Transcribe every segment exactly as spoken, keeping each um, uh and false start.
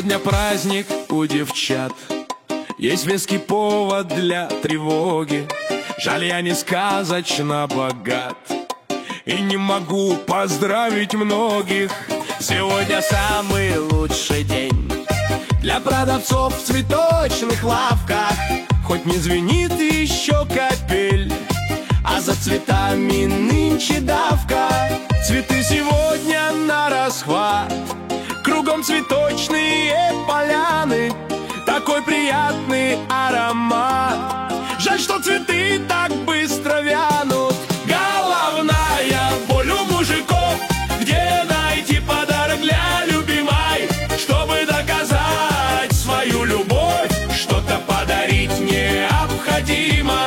Сегодня праздник у девчат, есть веский повод для тревоги. Жаль, я не сказочно богат и не могу поздравить многих. Сегодня самый лучший день для продавцов в цветочных лавках. Хоть не звенит еще капель, а за цветами нынче давка. Цветы сегодня на расхват, кругом цветочные поляны, такой приятный аромат. Жаль, что цветы так быстро вянут. Головная боль у мужиков, где найти подарок для любимой, чтобы доказать свою любовь, что-то подарить необходимо.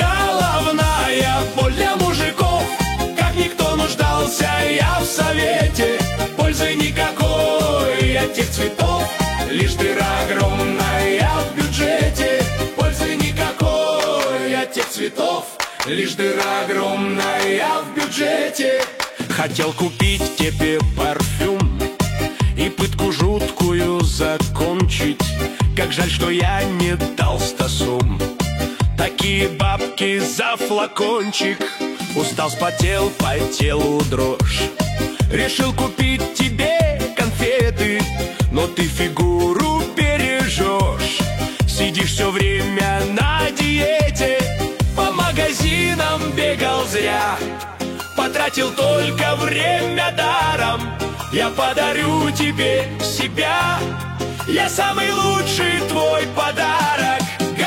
Головная боль для мужиков, как никто нуждался я в совете. Пользы никакой от тех цветов, лишь дыра огромная в бюджете. Пользы никакой от тех цветов, лишь дыра огромная в бюджете. Хотел купить тебе парфюм и пытку жуткую закончить. Как жаль, что я не дал стасум такие бабки за флакончик. Устал, спотел, по телу дрожь, решил купить тебе конфеты, но ты фигуру бережешь, сидишь все время на диете. По магазинам бегал зря, потратил только время даром. Я подарю тебе себя, я самый лучший твой подарок.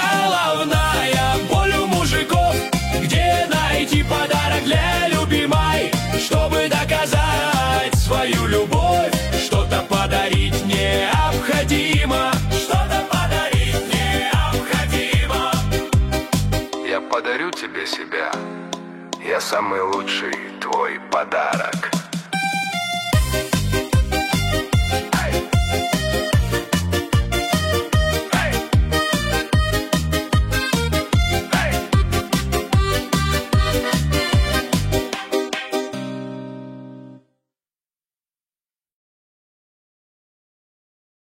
Головная боль у мужиков, где найти подарок для любимой, чтобы доказать свою любовь, что-то подарить необходимо. Что-то подарить необходимо. Я подарю тебе себя, я самый лучший твой подарок.